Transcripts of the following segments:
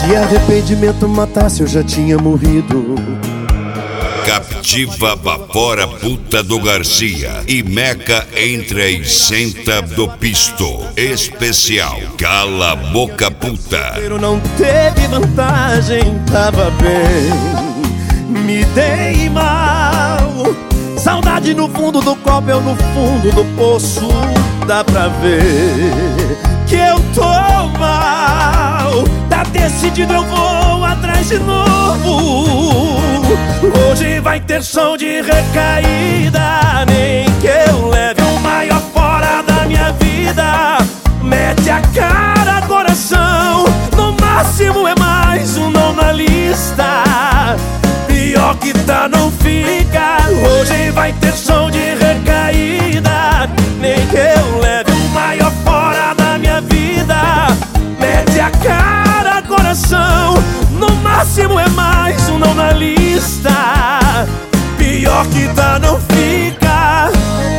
Se arrependimento matasse, eu já tinha morrido. Captiva Vapora Puta do Garcia e Meca entra e senta do pisto. Especial Cala a Boca Puta. Eu não teve vantagem, tava bem, me dei mal. Saudade no fundo do copo, eu no fundo do poço. Dá pra ver que eu tô mal. Tá decidido, eu vou atrás de novo. Hoje vai ter som de recaída, nem que eu leve o maior fora da minha vida. Mete a cara, coração, no máximo é mais um não na lista. Pior que tá, não fica. Hoje vai ter som de recaída, nem que eu leve o maior fora da minha vida. Mete a cara, coração, no máximo é mais um não na lista. Pior que tá, não fica.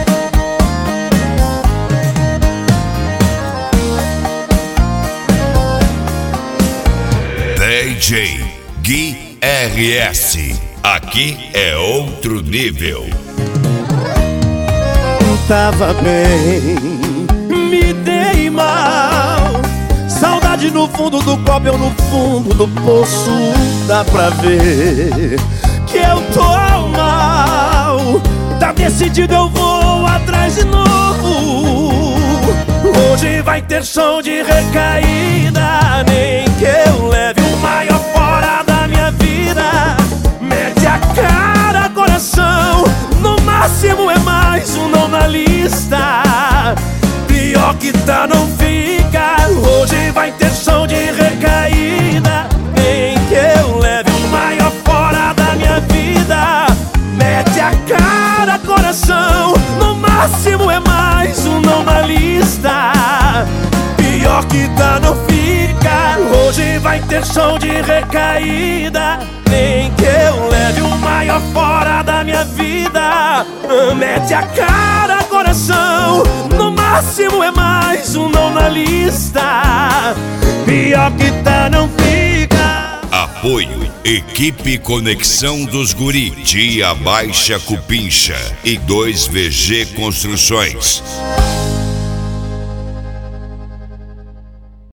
DJ Gui RS, aqui é outro nível. Tava bem, me dei mal. Saudade no fundo do copo, eu no fundo do poço. Dá pra ver que eu tô mal. Tá decidido, eu vou atrás de novo. Hoje vai ter som de recaída, nem que eu leve o maior fora da minha vida. Mete a cara, coração, no máximo é mais um não na lista. Pior que tá, não fica. Hoje vai ter som de recaída, nem que eu leve o maior fora da minha vida. Mete a cara, coração, no máximo é mais um não na lista. Pior que tá, não fica. Hoje vai ter som de recaída, nem que eu leve o maior fora da minha vida. Mete a cara, coração, no máximo é mais um não na lista. Pior que tá, não fica. Apoio Equipe Conexão dos Guri, Tia Baixa Cupincha e 2VG Construções.